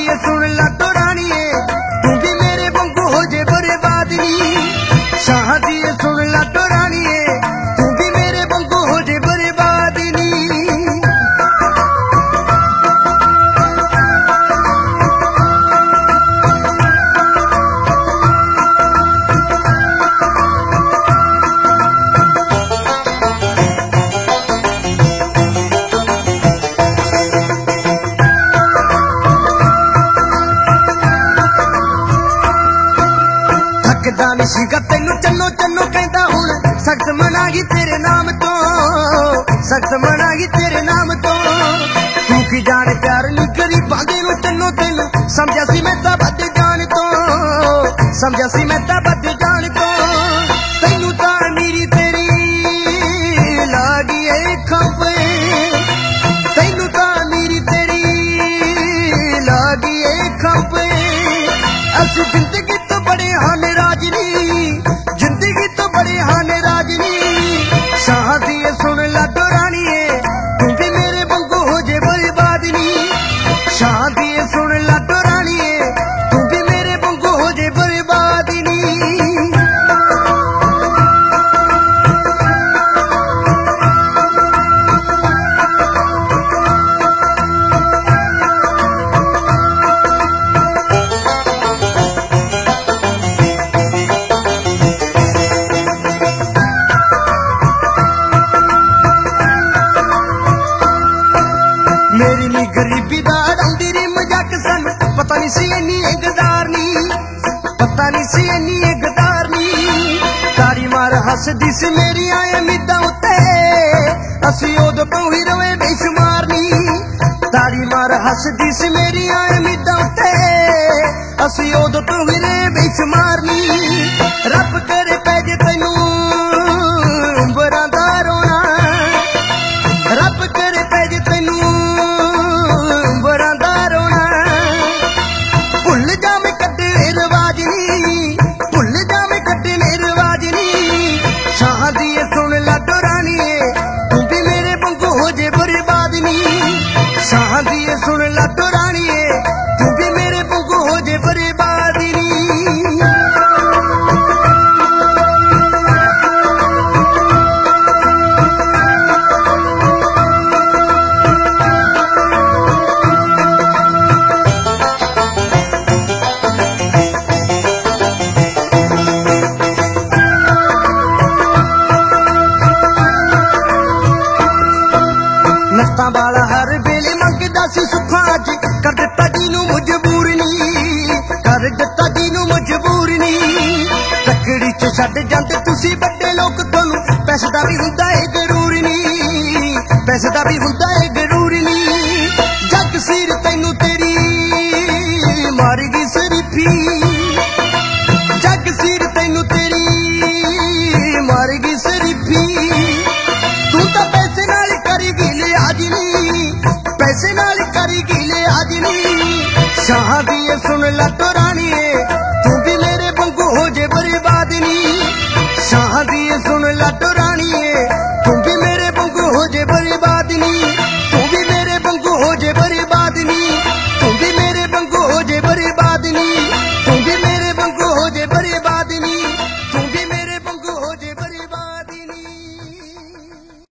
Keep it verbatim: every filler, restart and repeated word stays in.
दिए सुन लाडो राणीए तू भी मेरे वांगू हो जे बर्बाद नी शाह दिए सुन लाडो राणीए तू भी मेरे वांगू हो जे बर्बाद नी दानी सीगा तेनू चन्नो चन्नो कहता हुण सख्त मनागी तेरे नाम तो सख्त मनागी तेरे नाम तो तू की जान प्यार नी करी बांगे नु तन्नो तेनू समझा सी मैं ता बद जान तो समझा सी मैं ता बद जान तो तैनू ता मेरी तेरी लागी ए खपे तैनू ता मेरी तेरी लागी ए खपे अस जिंदगी तो बड़े हां जिंदगी तो बड़े हान राजनी शाह दिए सुन लाडो राणीए तू भी मेरे वांगू हो जे बर्बाद नी शाह दिए सुन लाडो राणीए तू भी मेरे वांगू हो जे बर्बाद नी मेरी नी गरीबी दा डंदी री मजाक सन पता नहीं सी इन्नी गदार नी पता नहीं सी इन्नी गदार नी ताड़ी मार हसदी सी मेरी आए मिदा उत्ते असी ओदो तो ही रवे बेशुमार नी ताड़ी मार हसदी सी मेरी आए मिदा उत्ते असी ओदो तो ही रवे बेशुमार नी रब करे पै जे तैनू उंबरां दा रोना रब करे पै जे तैनू सुन लाडो राणीए तू भी मेरे वांगू हो जे बर्बाद नी शाह दिए सुन लाडो राणीए तू भी मेरे वांगू हो जे बर्बाद नी नस्तां वाला हर वेले मंगदा सी सुखा अज कर दिता जीनू मजबूर नी कर दिता जीनू मजबूर नी तकड़ी च छड्ड जांदे तुसी बड़े लोग तोनू पैसे दा भी हुंदा है जरूर नी पैसे दा भी हुंदा है जरूर नी जग सिर तैनू तेरी मार गई शरीफी जग सिर तैनू तेरी मार गई शरीफी तू तां पैसे नाल करेगी पैसे नाल करेगी लिहाजनी शाह दिए सुन लाडो राणीए तू भी मेरे वांगू हो जे बर्बाद नी शाह दिए सुन लाडो